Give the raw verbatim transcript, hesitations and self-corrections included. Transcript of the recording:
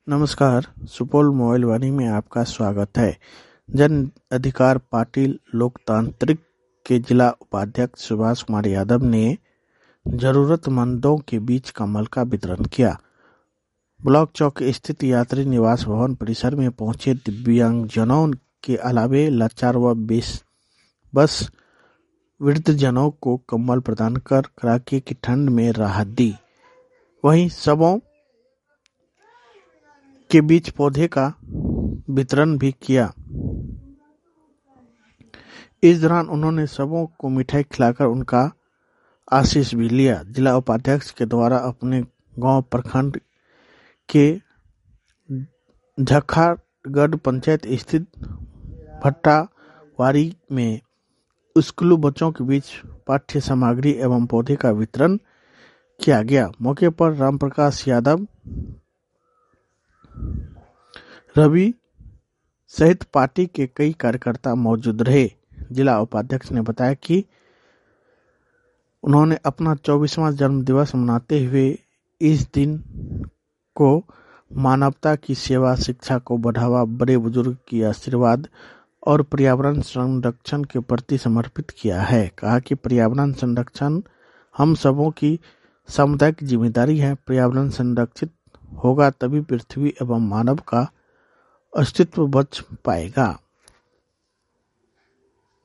नमस्कार। सुपौल मोबाइल वाणी में आपका स्वागत है। जन अधिकार पार्टी लोकतांत्रिक के जिला उपाध्यक्ष सुभाष कुमार यादव ने जरूरतमंदों के बीच कम्बल का वितरण किया। ब्लॉक चौक स्थित यात्री निवास भवन परिसर में पहुंचे दिव्यांगजनों के अलावे लाचार व बस वृद्धजनों को कम्बल प्रदान कर कड़ाके की ठंड में राहत दी। वहीं सबों के बीच पौधे का वितरण भी किया। इस दौरान उन्होंने सबों को मिठाई खिलाकर उनका आशीष भी लिया। जिला उपाध्यक्ष के द्वारा अपने गांव प्रखंड के झखाड़गढ़ पंचायत स्थित भट्टावारी में स्कूली बच्चों के बीच पाठ्य सामग्री एवं पौधे का वितरण किया गया। मौके पर रामप्रकाश यादव, रवि सहित पार्टी के कई कार्यकर्ता मौजूद रहे। जिला उपाध्यक्ष ने बताया कि उन्होंने अपना चौबीसवां जन्म दिवस मनाते हुए इस दिन को मानवता की सेवा, शिक्षा को बढ़ावा, बड़े बुजुर्ग की आशीर्वाद और पर्यावरण संरक्षण के प्रति समर्पित किया है। कहा कि पर्यावरण संरक्षण हम सबों की सामुदायिक जिम्मेदारी है। पर्यावरण संरक्षित होगा तभी पृथ्वी एवं मानव का अस्तित्व बच पाएगा।